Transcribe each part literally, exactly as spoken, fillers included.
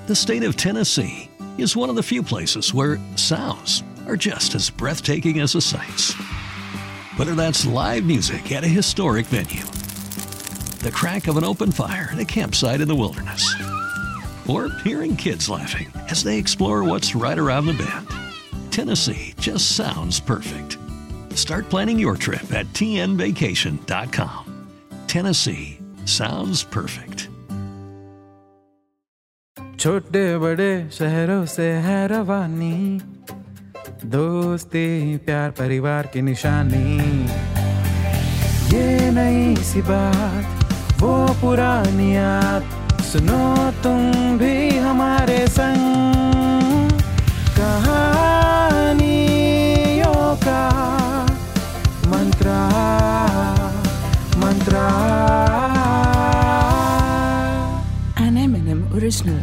The state of Tennessee is one of the few places where sounds are just as breathtaking as the sights. Whether that's live music at a historic venue, the crack of an open fire at a campsite in the wilderness, or hearing kids laughing as they explore what's right around the bend, Tennessee just sounds perfect. Start planning your trip at T N vacation dot com. Tennessee sounds perfect. छोटे बड़े शहरों से है रवानी, दोस्ती प्यार परिवार की निशानी। ये नई सी बात वो पुरानी याद, सुनो तुम भी हमारे संग। कहानियों का मंत्रा मंत्रा An M and M original.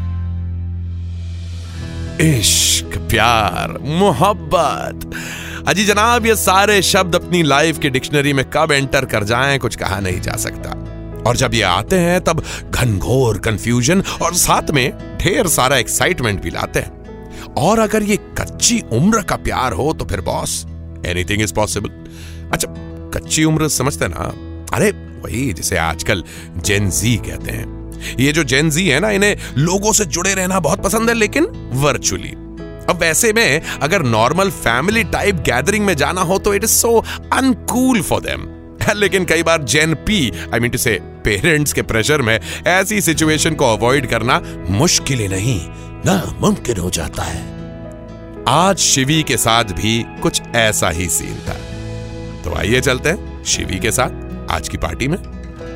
इश्क, प्यार, मोहब्बत, अजी जनाब, ये सारे शब्द अपनी लाइफ की डिक्शनरी में कब एंटर कर जाएं कुछ कहा नहीं जा सकता। और जब ये आते हैं तब घनघोर कंफ्यूजन और साथ में ढेर सारा एक्साइटमेंट भी लाते हैं। और अगर ये कच्ची उम्र का प्यार हो तो फिर बॉस, एनीथिंग इज पॉसिबल। अच्छा, कच्ची उम्र समझते ना? अरे वही जिसे आजकल जेन जी कहते हैं। ये जो जेन जी है ना, इन्हें लोगों से जुड़े रहना बहुत पसंद है, लेकिन वर्चुअली। अब वैसे में अगर नॉर्मल फैमिली टाइप गैदरिंग में जाना हो तो it is so uncool for them. लेकिन कई बार जेन पी, I mean to say parents के प्रेशर में ऐसी सिचुएशन को अवॉइड करना मुश्किल ही नहीं नामुमकिन हो जाता है। आज शिवी के साथ भी कुछ ऐसा ही सीन था। तो आइए चलते हैं शिवी के साथ आज की पार्टी में।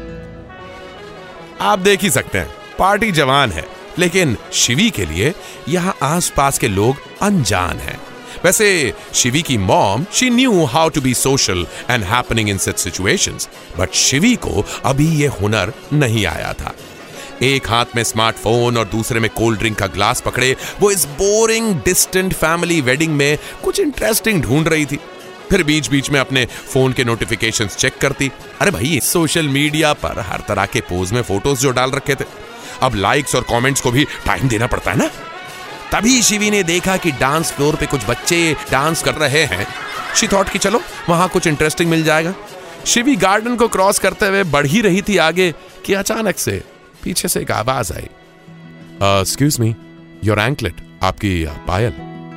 आप देख ही सकते हैं पार्टी जवान है, लेकिन शिवी के लिए यहां आसपास के लोग अनजान हैं। वैसे शिवी की mom, she knew how to be social and happening in such situations, but Shivi को अभी ये हुनर नहीं आया था। एक हाथ में स्मार्टफोन और दूसरे में कोल्ड ड्रिंक का ग्लास पकड़े वो इस बोरिंग डिस्टेंट फैमिली वेडिंग में कुछ इंटरेस्टिंग ढूंढ रही थी। फिर बीच बीच में अपने फोन के नोटिफिकेशंस चेक करती। अरे भाई, सोशल मीडिया पर हर तरह के पोज में फोटोज जो डाल रखे थे, अब लाइक्स और कमेंट्स को भी टाइम देना पड़ता है ना। तभी शिवी ने देखा कि डांस फ्लोर पे कुछ बच्चे डांस कर रहे हैं। शी थॉट कि चलो वहां कुछ इंटरेस्टिंग मिल जाएगा। शिवी गार्डन को क्रॉस करते हुए बढ़ ही रही थी आगे कि अचानक से पीछे से एक आवाज आई, एक्सक्यूज मी, योर एंकलेट, आपकी पायल।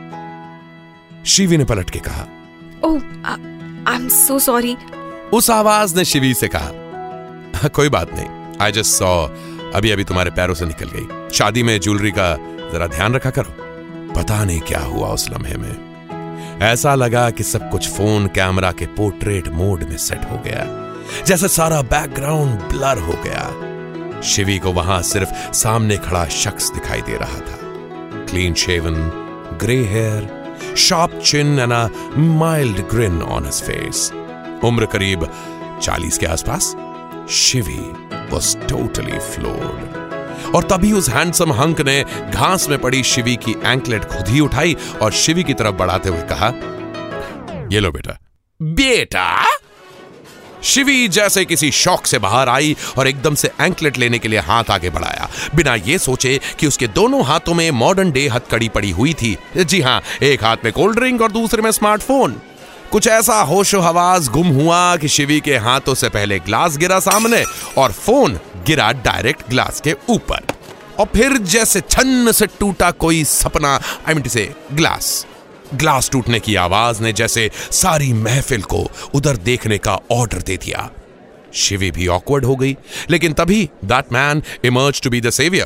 शिवी ने पलट के कहा, Oh, I, I'm so sorry. उस आवाज ने शिवी से कहा, कोई बात नहीं, आई जस्ट सॉ, अभी अभी तुम्हारे पैरों से निकल गई। शादी में ज्वेलरी का जरा ध्यान रखा करो। पता नहीं क्या हुआ उस लम्हे में, ऐसा लगा कि सब कुछ फोन कैमरा के पोर्ट्रेट मोड में सेट हो गया, जैसे सारा बैकग्राउंड ब्लर हो गया। शिवी को वहां सिर्फ सामने खड़ा शख्स दिखाई दे रहा था। Clean shaven, grey hair, sharp chin and a mild grin on his face. उम्र करीब चालीस के आसपास। Shivi was totally floored. और तभी उस हैंडसम हंक ने घास में पड़ी शिवी की एंकलेट खुद ही उठाई और शिवी की तरफ बढ़ाते हुए कहा, ये लो बेटा। बेटा? शिवी जैसे किसी शौक से बाहर आई और एकदम से एंकलेट लेने के लिए हाथ आगे बढ़ाया, बिना ये सोचे कि उसके दोनों हाथों में मॉडर्न डे हथकड़ी पड़ी हुई थी। जी हां, एक हाथ में कोल्ड ड्रिंक और दूसरे में स्मार्टफोन। कुछ ऐसा होशो हवास गुम हुआ कि शिवी के हाथों से पहले ग्लास गिरा सामने और फोन गिरा डायरेक्ट ग्लास के ऊपर, और फिर जैसे छन्न से टूटा कोई सपना, I mean to say glass glass टूटने की आवाज ने जैसे सारी महफिल को उधर देखने का ऑर्डर दे दिया। शिवी भी ऑकवर्ड हो गई, लेकिन तभी that man emerge to be the saviour.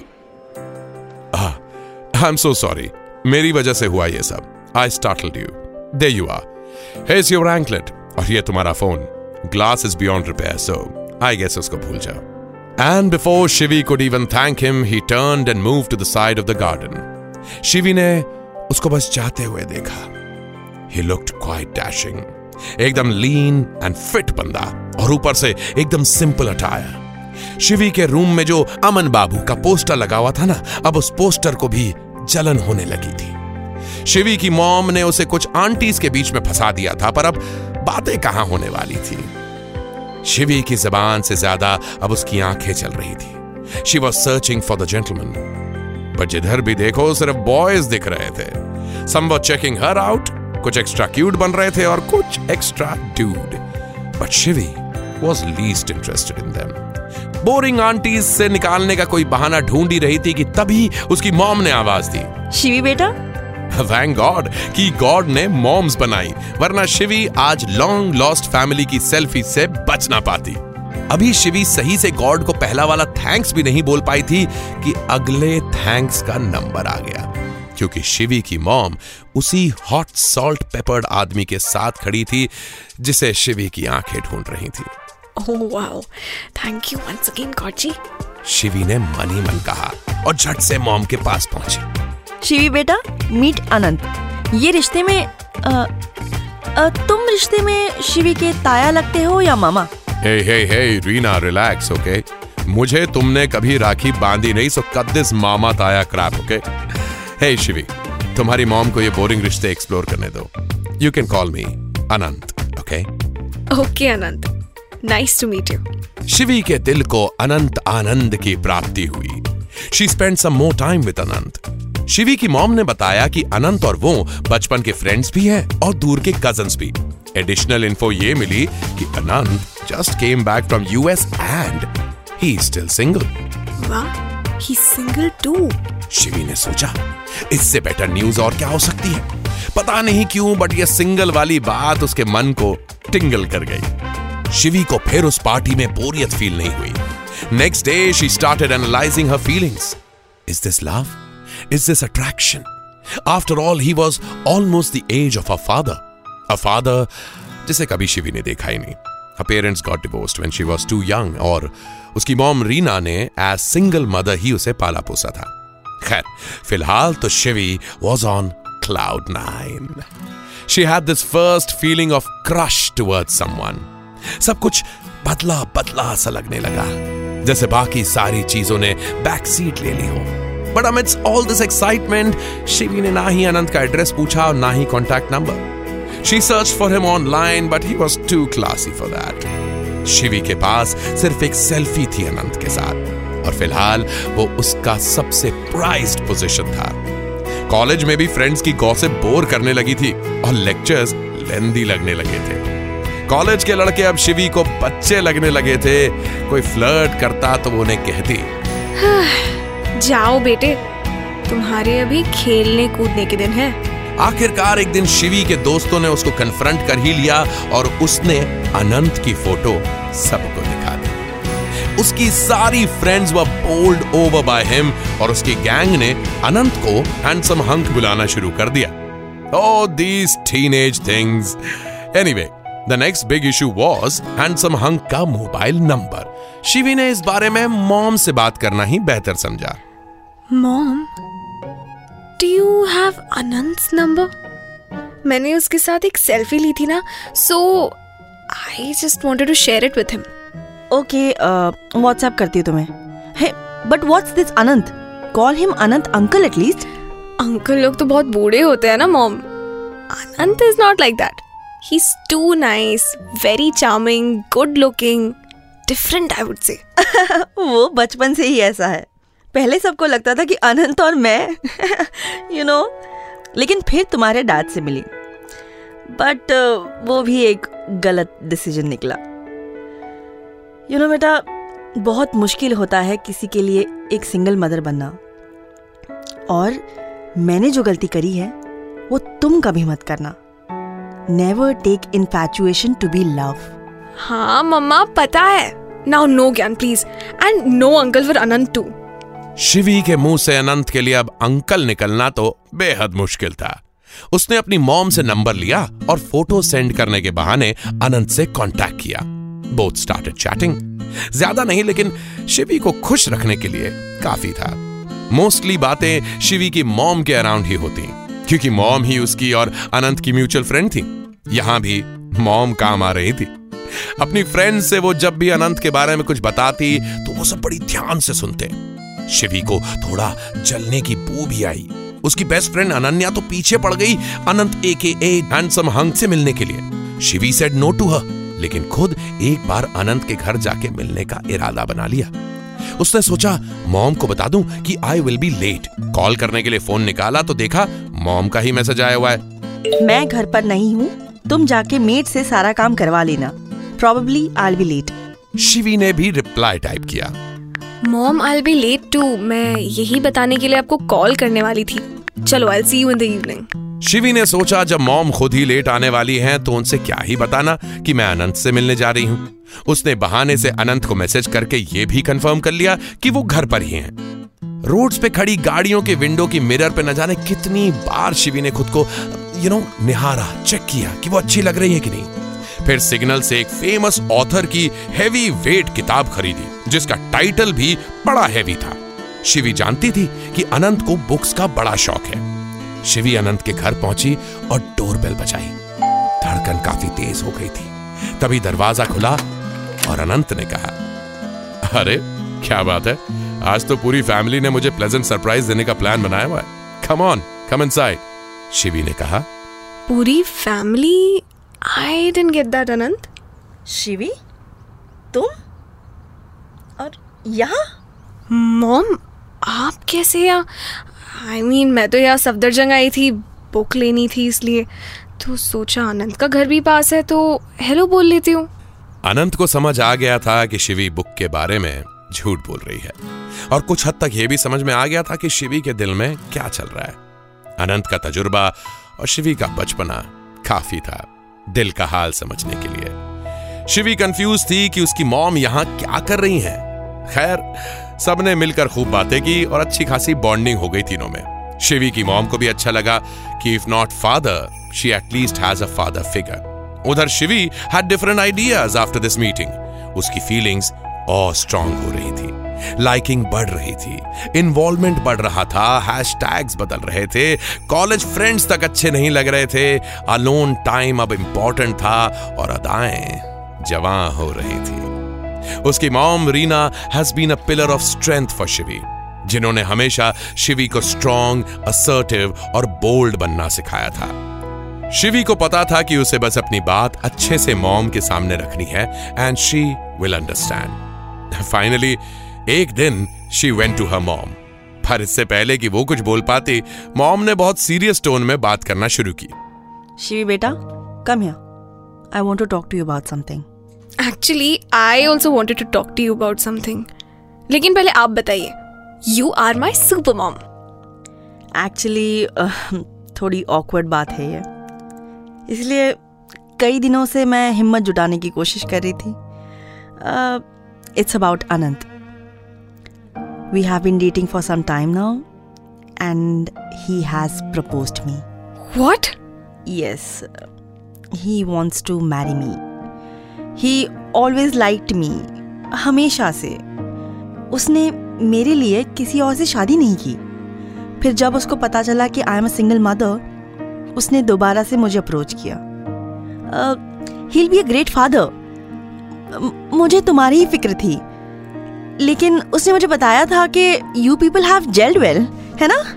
I am so sorry, मेरी वजह से हुआ ये सब। I startled you. There you are, here is your anklet, और ये तुम्हारा phone. Glass is beyond repair, so I guess उसको भूल जाओ। And before Shivi could even thank him, he turned and moved to the side of the garden. Shivi ने उसको बस जाते हुए देखा। He looked quite dashing, एकदम लीन एंड फिट बंदा, और ऊपर से एकदम सिंपल अटायर। शिवी के रूम में जो अमन बाबू का पोस्टर लगा हुआ था ना, अब उस पोस्टर को भी जलन होने लगी थी। शिवी की मॉम ने उसे कुछ आंटीज के बीच में फंसा दिया था, पर अब बातें कहां होने वाली थी। शिवी की जबान से ज्यादा अब उसकी आंखें चल रही थी। She was searching for the gentleman. पर जिधर भी देखो सिर्फ बॉयज दिख रहे थे। Some were checking her out, कुछ एक्स्ट्रा क्यूट बन रहे थे और कुछ extra dude. But Shivi was least interested in them. Boring aunties से निकालने का कोई बहाना ढूंढ ही रही थी कि तभी उसकी मॉम ने आवाज दी, शिवी बेटा। थैंक गॉड कि गॉड ने मॉम्स बनाई, वरना शिवी आज लॉन्ग लॉस्ट फैमिली की सेल्फी से बच ना पाती। अभी शिवी सही से गॉड को पहला वाला थैंक्स भी नहीं बोल पाई थी कि अगले थैंक्स का नंबर आ गया, क्योंकि शिवी की मॉम उसी हॉट सॉल्ट पेपर्ड आदमी के साथ खड़ी थी जिसे शिवी की आंखें ढूंढ रही थी। Oh wow, thank you once again, God ji. Shivi ने मन ही मन कहा और झट से मॉम के पास पहुंची। शिवी बेटा, मीट अनंत। ये रिश्ते में आ, आ, तुम रिश्ते में शिवी के ताया लगते हो या मामा? Hey hey hey Reena, relax okay. मुझे तुमने कभी राखी बांधी नहीं, सो कट दिस मामा ताया क्रैप ओके। हे शिवी, तुम्हारी मॉम को ये बोरिंग रिश्ते एक्सप्लोर करने दो। You can call me Anant okay. Okay Anant, nice to meet you. Shivi के दिल को अनंत आनंद की प्राप्ति हुई। She spend some more time with Anant. Shivi की मॉम ने बताया कि अनंत और वो बचपन के फ्रेंड्स भी हैं और दूर के कजन्स भी। एडिशनल इन्फो ये मिली कि Anant just came back from US and he is still single. वाह, he is single too. Shivi ने सोचा, इससे बेटर न्यूज और क्या हो सकती है। पता नहीं क्यों बट ये सिंगल वाली बात उसके मन को टिंगल कर गई। शिवी को फिर उस पार्टी में बोरियत फील नहीं हुई। Next day she started analysing her feelings. Is this love? Is this attraction? After all he was almost the age of a father, a father जिसे कभी शिवी ने देखा ही नहीं। Her parents got divorced when she was too young और उसकी mom Reena ने as single mother ही उसे पाला पोसा था। खैर, फिलहाल तो Shivi was on cloud nine. She had this first feeling of crush towards someone. सब कुछ बदला बदला सा लगने लगा, जैसे बाकी सारी चीजों ने बैक सीट ले ली हो। But amidst all this excitement, Shivi ने ना ही अनंत का एड्रेस पूछा और ना ही contact number. She searched for him online, but he was too classy for that. Shivi के पास सिर्फ एक सेल्फी थी अनंत के साथ और फिलहाल वो उसका सबसे प्राइज्ड पोजीशन था। कॉलेज में भी फ्रेंड्स की गॉसिप बोर करने लगी थी और लेक्चर्स लेंदी लगने लगे थे। कॉलेज के लड़के अब शिवी को बच्चे लगने लगे थे। कोई फ्लर्ट करता तो वो उन्हें कहती, जाओ बेटे, तुम्हारे अभी खेलने कूदने के दिन है। आखिरकार एक दिन शिवी के दोस्तों ने उसको कन्फ्रंट कर ही लिया और उसने अनंत की फोटो सबको दिखा दी। उसकी सारी friends were bowled over by him और उसकी गैंग ने अनंत को हैंडसम हंक बुलाना शुरू कर दिया। Oh, these teenage things. Anyway, the next big issue was handsome hunk का मोबाइल नंबर। शिवी ने इस बारे में मॉम से बात करना ही बेहतर समझा। Mom, Do you have Anant's number? मैंने उसके साथ एक सेल्फी ली थी ना, so I just wanted to share it with him. Okay, WhatsApp करती हूँ तुम्हें। Hey, but what's this Anant? Call him Anant uncle at least. Uncle लोग तो बहुत बूढ़े होते हैं ना mom. Anant is not like that. He is too nice, very charming, good looking, different I would say. वो बचपन से ही ऐसा है। पहले सबको लगता था कि अनंत और मैं यू you नो know, लेकिन फिर तुम्हारे डैड से मिली, बट uh, वो भी एक गलत डिसीजन निकला। यू नो बेटा, बहुत मुश्किल होता है किसी के लिए एक सिंगल मदर बनना, और मैंने जो गलती करी है वो तुम कभी मत करना। Never take infatuation to be love. हाँ मम्मा, पता है। Now no gyan please, and no uncle for Anant too. Shivi के मुंह से अनंत के लिए अब अंकल निकलना तो बेहद मुश्किल था। उसने अपनी मॉम से नंबर लिया और फोटो सेंड करने के बहाने अनंत से कांटेक्ट किया। Both started chatting. ज्यादा नहीं, लेकिन शिवी को खुश रखने के लिए काफी था। मोस्टली बातें शिवी की मॉम के अराउंड ही होती, क्योंकि मॉम ही उसकी और अनंत की म्यूचुअल फ्रेंड थी। यहां भी मॉम काम आ रही थी। अपनी फ्रेंड से वो जब भी अनंत के बारे में कुछ बताती तो वो सब बड़ी ध्यान से सुनते। शिवी को थोड़ा जलने की बू भी आई। उसकी बेस्ट फ्रेंड अनन्या तो पीछे पड़ गई अनंत एकेए हैंडसम हंक से मिलने के लिए। Shivi said no to her, लेकिन खुद एक बार अनंत के घर जाके मिलने का इरादा बना लिया। उसने सोचा मॉम को बता दूं कि I will be late. Call करने के लिए फोन निकाला तो देखा मॉम का ही मैसेज आया हुआ है। मैं घर पर नहीं हूँ, तुम जाके मेड से सारा काम करवा लेना। Probably I'll be late. Shivi ने भी रिप्लाई टाइप किया। Mom I will be late too. मैं यही बताने के लिए आपको कॉल करने वाली थी। चलो I will see you in the evening. Shivi ने सोचा जब मॉम खुद ही लेट आने वाली हैं तो उनसे क्या ही बताना कि मैं अनंत से मिलने जा रही हूँ। उसने बहाने से अनंत को मैसेज करके ये भी कंफर्म कर लिया कि वो घर पर ही हैं। रोड्स पे खड़ी गाड़ियों के विंडो की मिरर पे न जाने कितनी बार शिवी ने खुद को यू नो निहारा, चेक किया कि वो अच्छी लग रही है कि नहीं। फिर सिग्नल से एक फेमस ऑथर की हेवी वेट किताब खरीदी जिसका टाइटल भी बड़ा हेवी था। शिवी जानती थी कि अनंत को बुक्स का बड़ा शौक है। शिवी अनंत के घर पहुंची और डोरबेल बजाई। धड़कन काफी तेज हो गई थी। तभी दरवाजा खुला और अनंत ने कहा, अरे क्या बात है, आज तो पूरी फैमिली ने मुझे प्लेजेंट सरप्राइज देने का प्लान बनाया हुआ है। Come on, come inside. Shivi ने कहा। पूरी family? I didn't get that Anant. Shivi, तुम और यहाँ? मॉम, आप कैसे यहाँ? आई I मीन mean, मैं तो यहाँ सफदरजंग आई थी, बुक लेनी थी, इसलिए तो सोचा अनंत का घर भी पास है तो हेलो बोल लेती हूँ। अनंत को समझ आ गया था कि शिवी बुक के बारे में झूठ बोल रही है और कुछ हद तक यह भी समझ में आ गया था कि शिवी के दिल में क्या चल रहा है। अनंत का तजुर्बा और शिवी का बचपना काफी था दिल का हाल समझने के लिए। शिवी कंफ्यूज थी कि उसकी मॉम यहाँ क्या कर रही हैं। खैर, सबने मिलकर खूब बातें की और अच्छी खासी बॉन्डिंग हो गई तीनों में। शिवी की मॉम को भी अच्छा लगा कि if not father, she at least has a father figure. उधर Shivi had different ideas after this meeting. उसकी फीलिंग्स और स्ट्रांग हो रही थी, लाइकिंग बढ़ रही थी, इन्वॉल्वमेंट बढ़ रहा था, हैशटैग्स बदल रहे थे, कॉलेज फ्रेंड्स तक अच्छे नहीं लग रहे थे, अलोन टाइम अब इंपॉर्टेंट था और अदाएं जवां हो रही थी। उसकी mom Reena has been a pillar of strength for Shivi, जिन्होंने हमेशा शिवी को स्ट्रॉन्ग, असर्टिव और बोल्ड बनना सिखाया था। शिवी को पता था कि उसे बस अपनी बात अच्छे से मॉम के सामने रखनी है and she will understand. Finally एक दिन she went to her mom, पर इससे पहले कि वो कुछ बोल पाती, मॉम ने बहुत सीरियस टोन में बात करना शुरू की। शिवी बेटा, come here, I want to talk to you about something. Actually I also wanted to talk to you about something, लेकिन पहले आप बताइए। You are my super mom. Actually थोड़ी ऑकवर्ड बात है ये, इसलिए कई दिनों से मैं हिम्मत जुटाने की कोशिश कर रही थी। It's about Anant. We have been dating for some time now and he has proposed me. What? Yes, he wants to marry me. He always liked me, हमेशा से। उसने मेरे लिए किसी और से शादी नहीं की। फिर जब उसको पता चला कि I am a single mother, उसने दोबारा से मुझे अप्रोच किया। He'll be a great father। मुझे तुम्हारी ही फिक्र थी, लेकिन उसने मुझे बताया था कि you people have gelled well, है ना?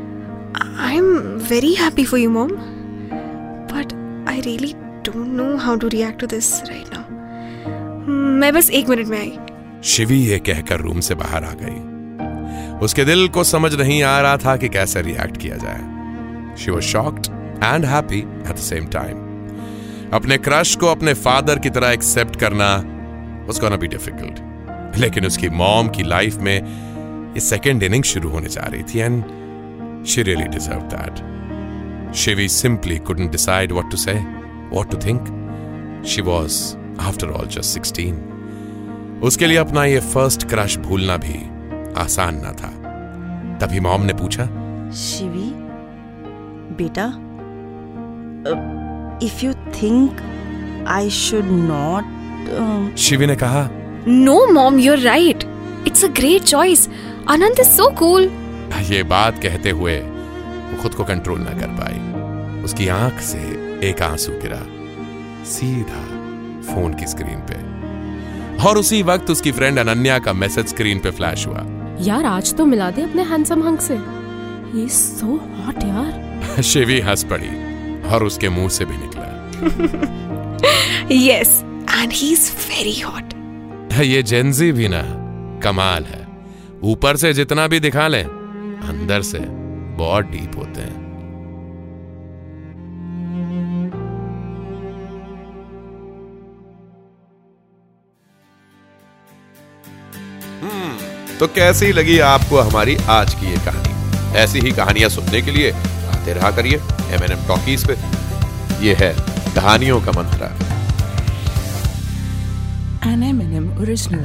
I'm very happy for you, mom, but I really don't know how to react to this right now. मैं बस एक मिनट में आई। शिवी ये कहकर रूम से बाहर आ गई। उसके दिल को समझ नहीं आ रहा था कि कैसे रिएक्ट किया जाए। She was shocked and happy at the same time. अपने क्रश को अपने फादर की तरह एक्सेप्ट करना was gonna be difficult. लेकिन उसकी मॉम की लाइफ में ये सेकेंड इनिंग शुरू होने जा रही थी and she really deserved that. Shivi simply couldn't decide what to say, what to think. She was, after all, just sixteen. उसके लिए अपना ये फर्स्ट क्रश भूलना भी आसान ना था। तभी मॉम ने पूछा, शिवी बेटा, if you think I should not. Shivi ने कहा, no mom, you are right, it's a great choice, Anant is so cool. ये बात कहते हुए वो खुद को कंट्रोल ना कर पाई। उसकी आंख से एक आंसू गिरा सीधा फोन की स्क्रीन पे, और उसी वक्त उसकी फ्रेंड अनन्या का मैसेज स्क्रीन पे फ्लैश हुआ। यार आज तो मिला दे अपने हैंडसम हंक से, ही इज सो हॉट यार। शिवी हंस पड़ी और उसके मुंह से भी निकला, yes, and he is very hot. ये जेंजी भी ना कमाल है, ऊपर से जितना भी दिखा लें अंदर से बहुत डीप होते हैं। हम्म तो कैसी लगी आपको हमारी आज की ये कहानी? ऐसी ही कहानियां सुनने के लिए आते रहा करिए एम एन एम टॉकीज पे। ये है कहानियों का मंत्रा, an M and M original.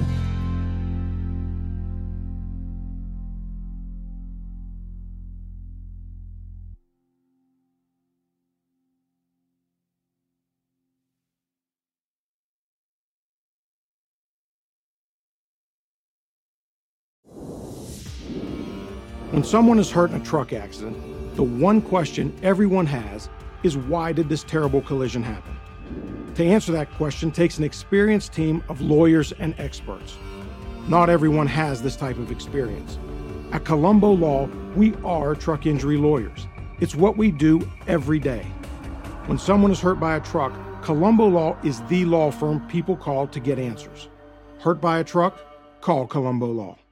When someone is hurt in a truck accident, the one question everyone has is, why did this terrible collision happen? To answer that question takes an experienced team of lawyers and experts. Not everyone has this type of experience. At Colombo Law, we are truck injury lawyers. It's what we do every day. When someone is hurt by a truck, Colombo Law is the law firm people call to get answers. Hurt by a truck? Call Colombo Law.